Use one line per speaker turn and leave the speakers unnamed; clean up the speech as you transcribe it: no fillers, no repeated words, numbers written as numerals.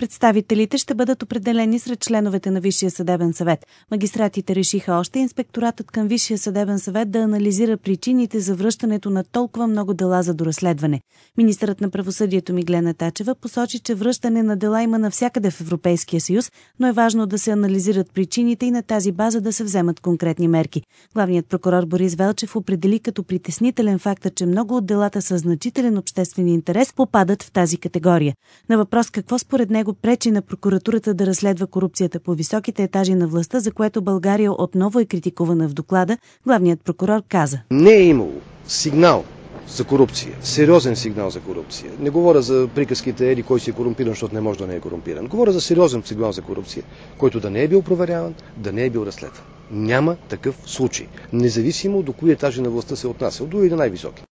Представителите ще бъдат определени сред членовете на Висшия съдебен съвет. Магистратите решиха още инспекторатът към Висшия съдебен съвет да анализира причините за връщането на толкова много дела за доразследване. Министърът на правосъдието Миглена Тачева посочи, че връщане на дела има навсякъде в Европейския съюз, но е важно да се анализират причините и на тази база да се вземат конкретни мерки. Главният прокурор Борис Велчев определи като притеснителен факта, че много от делата със значителен обществен интерес попадат в тази категория. На въпрос какво според него пречи на прокуратурата да разследва корупцията по високите етажи на властта, за което България отново е критикувана в доклада, главният прокурор каза:
Не е имало сигнал за корупция, сериозен сигнал за корупция. Не говоря за приказките кой си е корумпиран, защото не може да не е корумпиран. Говоря за сериозен сигнал за корупция, който да не е бил проверяван, да не е бил разследван. Няма такъв случай, независимо до кои етажи на властта се отнася, дори и на най-високи.